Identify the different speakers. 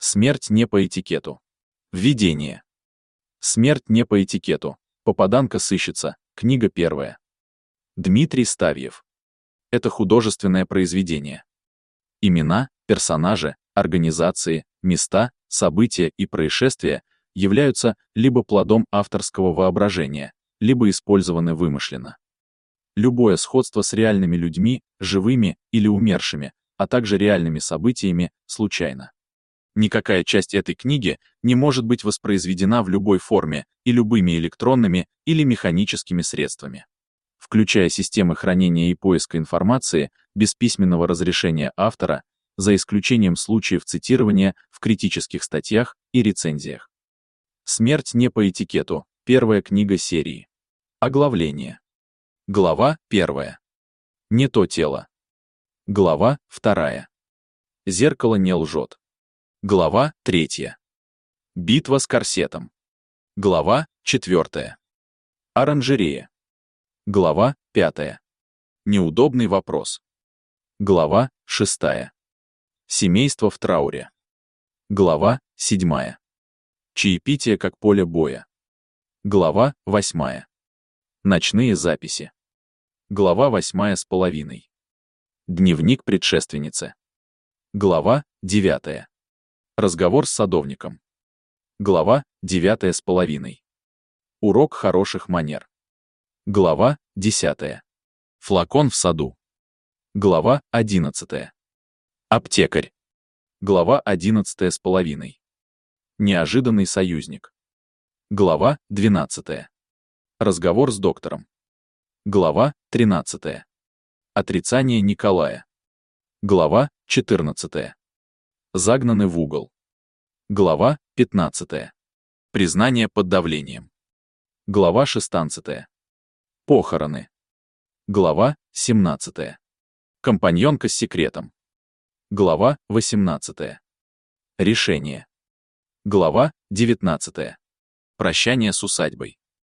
Speaker 1: Смерть не по этикету. Введение. Смерть не по этикету. Попаданка сыщется. Книга 1. Дмитрий Ставьев. Это художественное произведение. Имена, персонажи, организации, места, события и происшествия являются либо плодом авторского воображения, либо использованы вымышленно. Любое сходство с реальными людьми, живыми или умершими, а также реальными событиями, случайно. Никакая часть этой книги не может быть воспроизведена в любой форме и любыми электронными или механическими средствами, включая системы хранения и поиска информации без письменного разрешения автора, за исключением случаев цитирования в критических статьях и рецензиях. Смерть не по этикету. Первая книга серии. Оглавление. Глава 1. Не то тело. Глава 2. Зеркало не лжет. Глава 3. Битва с корсетом. Глава 4. Оранжерея. Глава 5. Неудобный вопрос. Глава 6. Семейство в трауре. Глава 7. Чаепитие как поле боя. Глава 8. Ночные записи. Глава 8,5. Дневник предшественницы. Глава 9. Разговор с садовником. Глава 9,5. Урок хороших манер. Глава 10. Флакон в саду. Глава 11. Аптекарь. Глава 11,5. Неожиданный союзник. Глава 12. Разговор с доктором. Глава 13. Отрицание Николая. Глава 14. Загнаны в угол. Глава 15. Признание под давлением. Глава 16. Похороны. Глава 17. Компаньонка с секретом. Глава 18. Решение. Глава 19. Прощание с усадьбой.